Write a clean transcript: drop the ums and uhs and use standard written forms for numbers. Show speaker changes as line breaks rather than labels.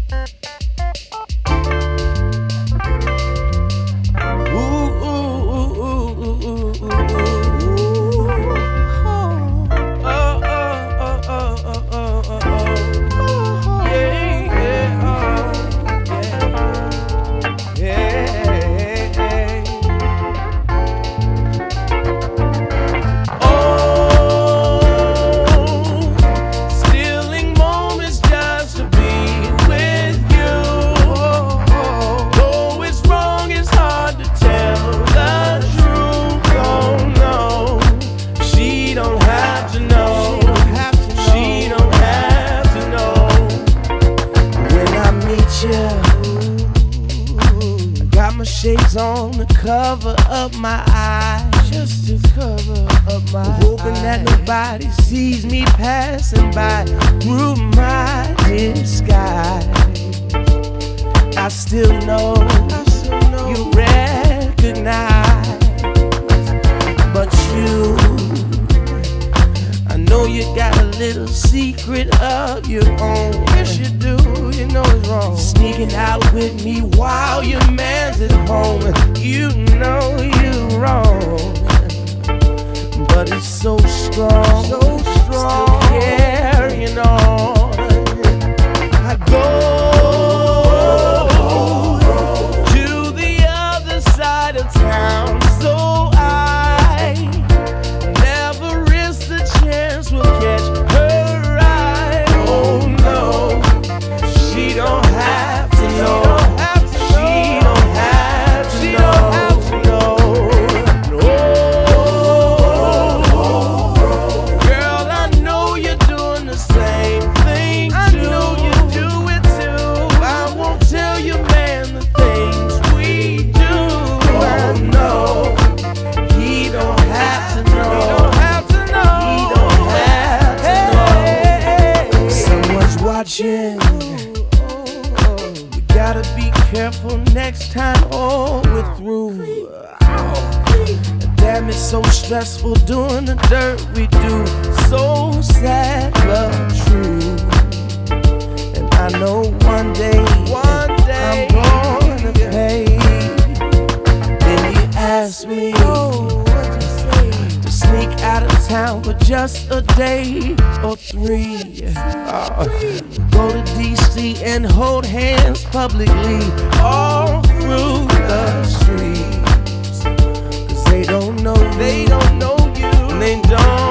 Shades on to cover up my eyes, just to cover up my hoping eyes. That nobody sees me passing by through my disguise. I still know you recognize, but you, I know you got a little secret of your own. Yes, you do. You know it's wrong. Sneaking out with me while your man's at home. You know you're wrong, but it's so strong, so strong. Still carrying on. I go to the other side of town, so I never risk the chance we'll catch her eye. Oh no, she don't have to know. She don't have to know. Girl, I know you're doing the same thing too. I know you do it too. I won't tell your man the things we do. I know he don't have to know. He don't have to know. Someone's watching. Gotta be careful next time, oh, we're through. Damn, it's so stressful doing the dirt we do. So sad but true. And I know one day I'm gonna pay. Then you ask me to sneak out of town for just a day or three. Go to DC and hold hands publicly all through the streets. 'Cause they don't know you, and they don't